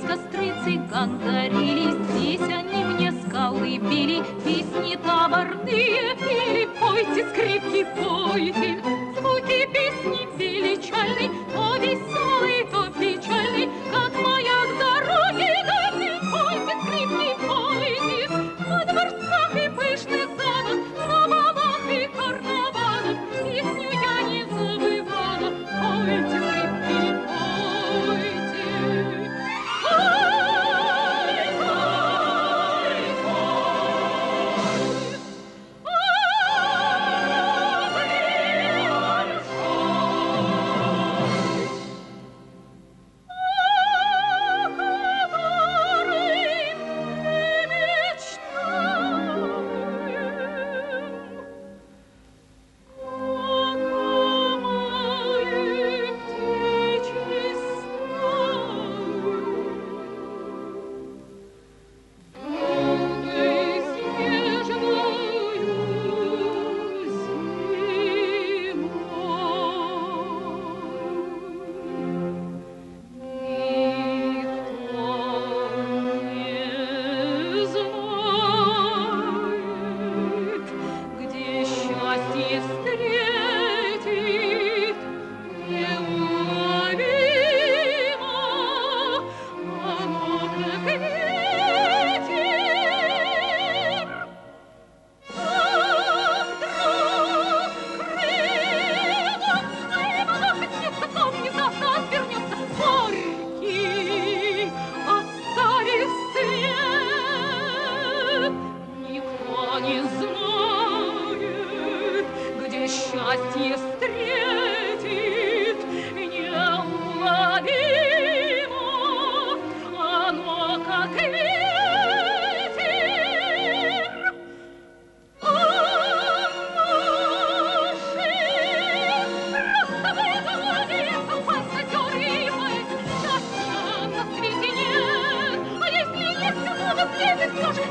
костры цыган горели, здесь они мне скалы били, песни таборные пели. Пойте, скрипки, пойте, звуки песни величальной, то веселый, то печальный, как маяк дороги дальней. Пойте, скрипки, пойте, на дворцах и пышных залах, на балах и карнавалах песню я не забывала. Пойте, скрипки, пойте. Счастье встретит неуловимо, оно как ветер. Просто выговорится фантазеры, счастья на свете нет, а если есть, то на свете все же